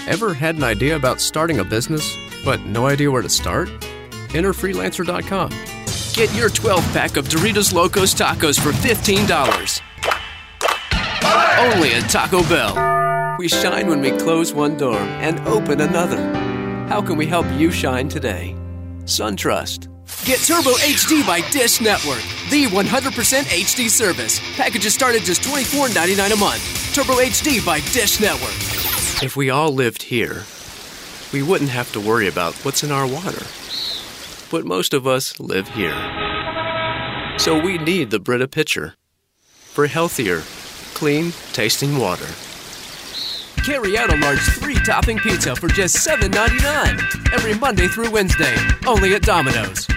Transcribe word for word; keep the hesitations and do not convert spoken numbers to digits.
Ever had an idea about starting a business, but no idea where to start? Enter freelancer dot com. Get your twelve-pack of Doritos Locos Tacos for fifteen dollars. Only at Taco Bell. We shine when we close one door and open another. How can we help you shine today? SunTrust. Get Turbo H D by Dish Network, the one hundred percent H D service. Packages start at just twenty-four ninety-nine a month. Turbo H D by Dish Network. If we all lived here, we wouldn't have to worry about what's in our water. But most of us live here. So we need the Brita pitcher for healthier, clean-tasting water. Carry out a large three-topping pizza for just seven ninety-nine every Monday through Wednesday, only at Domino's.